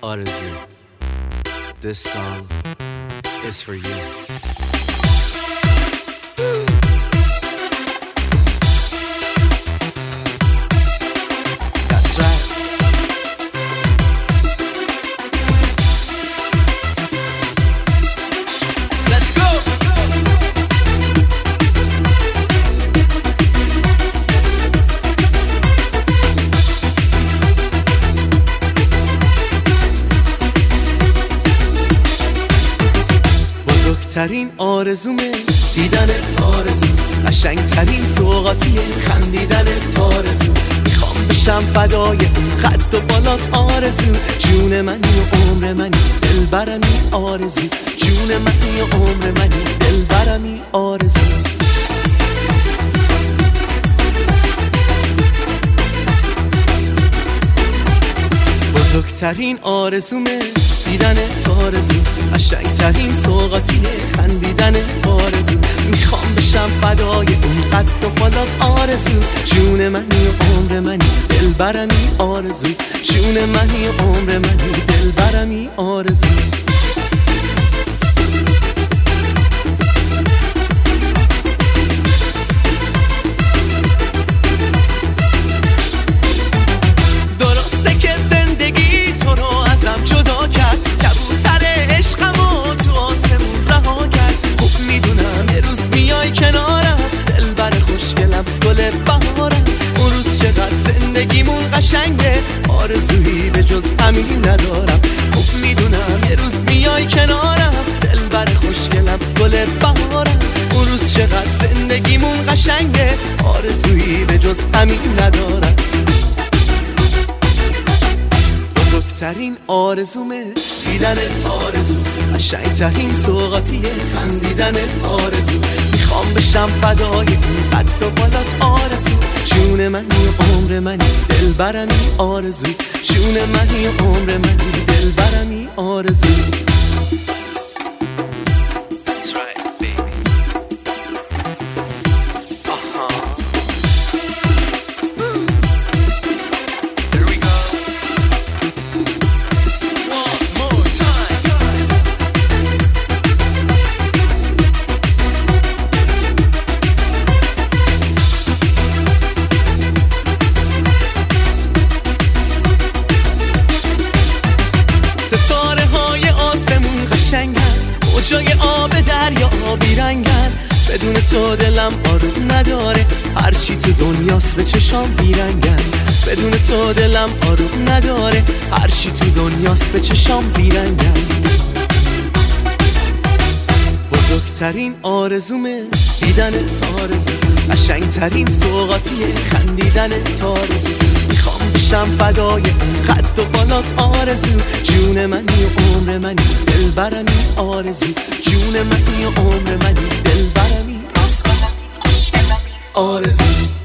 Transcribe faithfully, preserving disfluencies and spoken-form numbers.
آرزو. This song is for you. That's right. Let's go. بزرگترین آرزومه دیدنت آرزو، قشنگترین سوغاتیه خندیدنت آرزو. میخوام بشم فدای اون قد و بالات آرزو، جون منی و عمر منی دلبرمی آرزو، جون منی و عمر منی دلبرمی آرزو. بزرگترین آرزومه دیدنت آرزو، قشنگترین سوغاتیه خندیدنت آرزو. میخوام بشم فدای اون قد و بالات آرزو، جون منی و عمر منی دلبرمی آرزو، جون منی و عمر منی دلبرمی آرزو. قشنگه آرزویی به جز همین ندارم، خوب میدونم یه روز میای کنارم، دلبر خوشگلم گل بهارم. اون روز چقدر زندگیمون قشنگه آرزویی به جز همین ندارم. بزرگترین آرزومه دیدنت آرزو، قشنگترین سوغاتیه خندیدنت آرزو. میخوام بشم فدای اون قد و بالات آرزو، جون منی و عمر منی دلبرمی آرزو، جون منی و عمر منی دلبرمی آرزو. That's right, baby. Uh-huh. Here we go. One more time. ستاره های آسمون قشنگن، موجای آب دریا آبی رنگن. بدون تو دلم آروم نداره، هرچی تو دنیاست به چشام بیرنگن. بدون تو دلم آروم نداره، هرچی تو دنیاست به چشام بیرنگن. بزرگترین آرزومه دیدنت آرزو، قشنگترین سوغاتیه خندیدنت آرزو. میخوام بشم فدای اون قد و بالات آرزو، جون منی و عمر منی دلبرمی آرزو، جون منی و عمر منی دلبرمی آرزو.